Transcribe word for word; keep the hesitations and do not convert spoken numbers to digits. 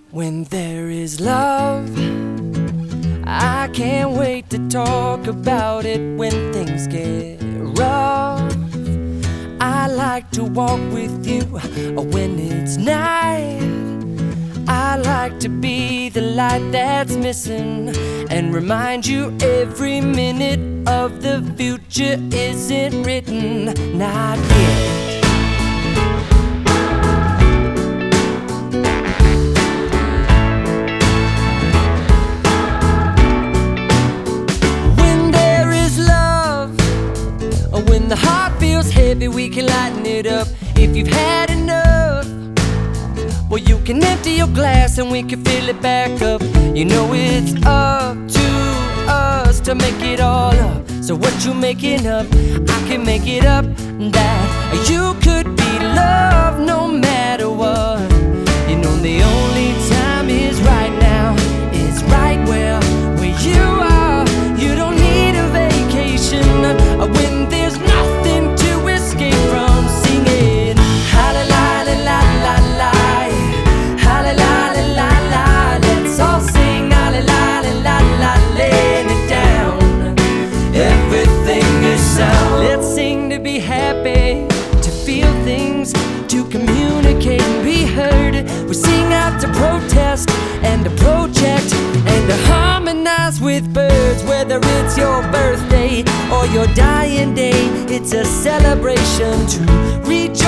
When there is love, I can't wait to talk about it when things get rough. I like to walk with you when it's night. I like to be the light that's missing and remind you every minute of the future isn't written, not yet. When the heart feels heavy, we can lighten it up. If you've had enough, well, you can empty your glass and we can fill it back up. You know it's up to us to make it all up. So what you making up, I can make it up. That you could be loved no matter what. You know the only time is right now. It's right where, where you are. You don't need a vacation when there's nothing to escape from. Singing ha la la la la la la, ha la la la la la. Let's all sing ha la la la la la, laying it down. Everything is sound. Let's sing to be happy, to feel things, to communicate and be heard. We sing out to protest and to project and to harmonize with birds. Whether it's your birthday or your dying day, it's a celebration to reach